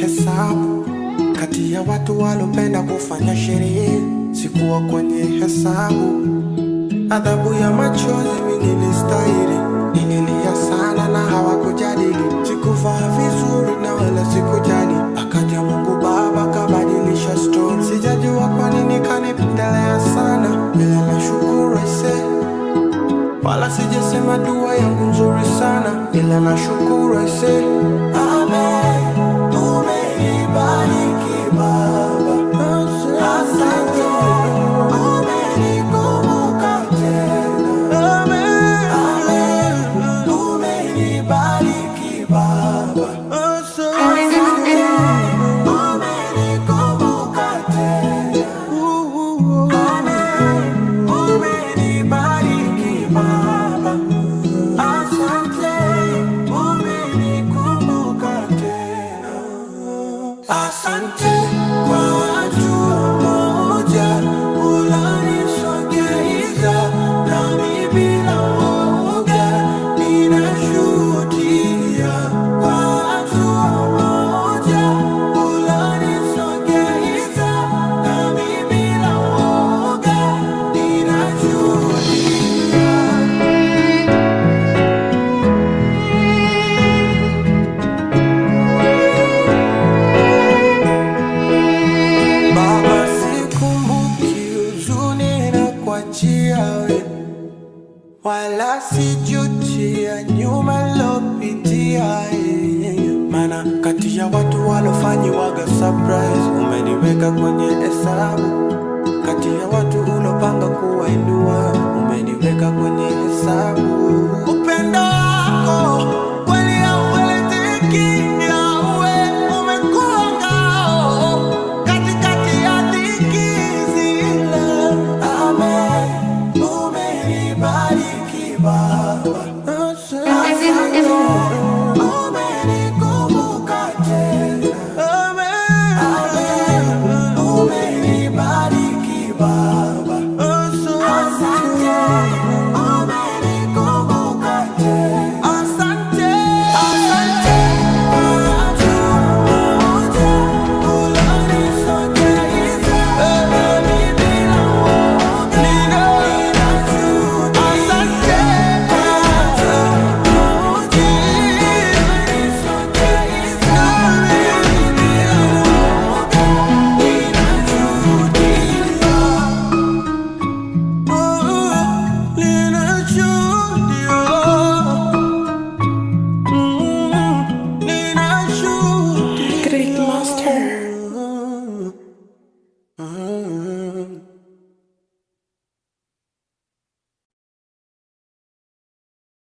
nilihesabu kati ya watu walopenda kufanya sherehe, sikuwa kwenye hesabu. Adhabu ya machozi mimi nilistahili, nililia sana na hawakujadili. Sikuvaa vizuri na wala sikujali, akaja Mungu Baba kabadilisha story. Sijajua kwa nini kanipendelea sana, bila nashukuru aisee. Wala sijasema dua yangu nzuri sana, ila nashukuru aisee. Amen, umenibariki Baba, asante. Umenikumbuka tena, amen, umenibariki Baba, asante. Umenikumbuka tena, amen, umenibariki Baba, asante. Umenikumbuka tena, asante. Kwa watu moja unanisogeza, nami bila woga ninashuhudia. Kwa watu moja unanisogeza, nami bila woga ninashuhudia. Baba, sikumbuki huzuni na kuachia we, wala sijutia nyuma lopitia. Mana kati ya watu walofanyiwaga surprise, umeniweka kwenye hesabu. Kati ya watu ulopanga kuwainua, umeniweka kwenye hesabu. Upendo wako